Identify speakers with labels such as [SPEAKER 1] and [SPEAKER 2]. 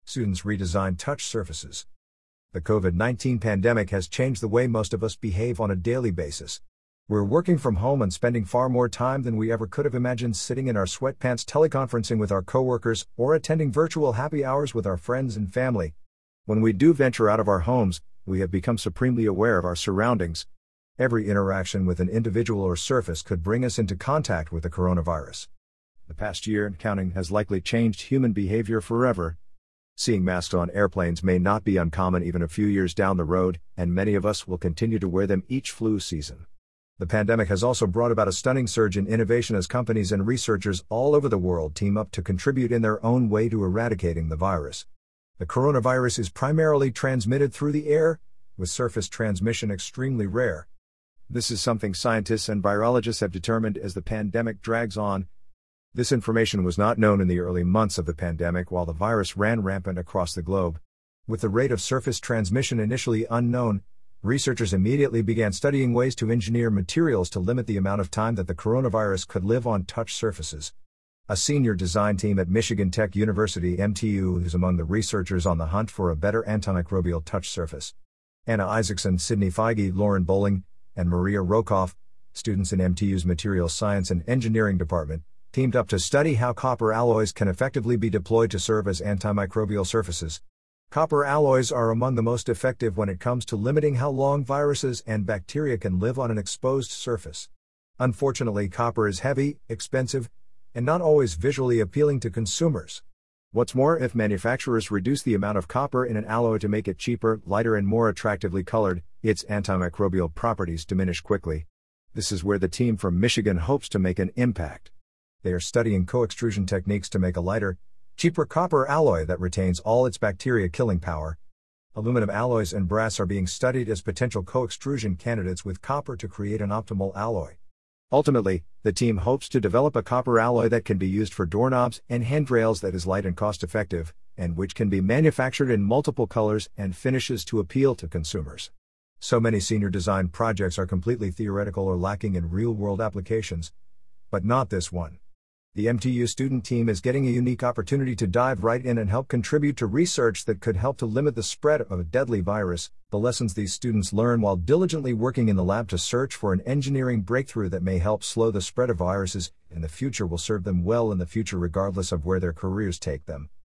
[SPEAKER 1] Students redesign touch surfaces. The COVID-19 pandemic has changed the way most of us behave on a daily basis. We're working from home and spending far more time than we ever could have imagined sitting in our sweatpants teleconferencing with our coworkers or attending virtual happy hours with our friends and family. When we do venture out of our homes, we have become supremely aware of our surroundings. Every interaction with an individual or surface could bring us into contact with the coronavirus. The past year and counting has likely changed human behavior forever. Seeing masks on airplanes may not be uncommon even a few years down the road, and many of us will continue to wear them each flu season. The pandemic has also brought about a stunning surge in innovation as companies and researchers all over the world team up to contribute in their own way to eradicating the virus. The coronavirus is primarily transmitted through the air, with surface transmission extremely rare. This is something scientists and virologists have determined as the pandemic drags on. This information was not known in the early months of the pandemic while the virus ran rampant across the globe. With the rate of surface transmission initially unknown, researchers immediately began studying ways to engineer materials to limit the amount of time that the coronavirus could live on touch surfaces. A senior design team at Michigan Tech University (MTU) is among the researchers on the hunt for a better antimicrobial touch surface. Anna Isaacson, Sidney Feige, Lauren Bowling, and Maria Rokoff, students in MTU's Materials Science and Engineering Department, teamed up to study how copper alloys can effectively be deployed to serve as antimicrobial surfaces. Copper alloys are among the most effective when it comes to limiting how long viruses and bacteria can live on an exposed surface. Unfortunately, copper is heavy, expensive, and not always visually appealing to consumers. What's more, if manufacturers reduce the amount of copper in an alloy to make it cheaper, lighter, and more attractively colored, its antimicrobial properties diminish quickly. This is where the team from Michigan hopes to make an impact. They are studying co-extrusion techniques to make a lighter, cheaper copper alloy that retains all its bacteria-killing power. Aluminum alloys and brass are being studied as potential co-extrusion candidates with copper to create an optimal alloy. Ultimately, the team hopes to develop a copper alloy that can be used for doorknobs and handrails that is light and cost-effective, and which can be manufactured in multiple colors and finishes to appeal to consumers. So many senior design projects are completely theoretical or lacking in real-world applications. But not this one. The MTU student team is getting a unique opportunity to dive right in and help contribute to research that could help to limit the spread of a deadly virus. The lessons these students learn while diligently working in the lab to search for an engineering breakthrough that may help slow the spread of viruses in the future will serve them well in the future regardless of where their careers take them.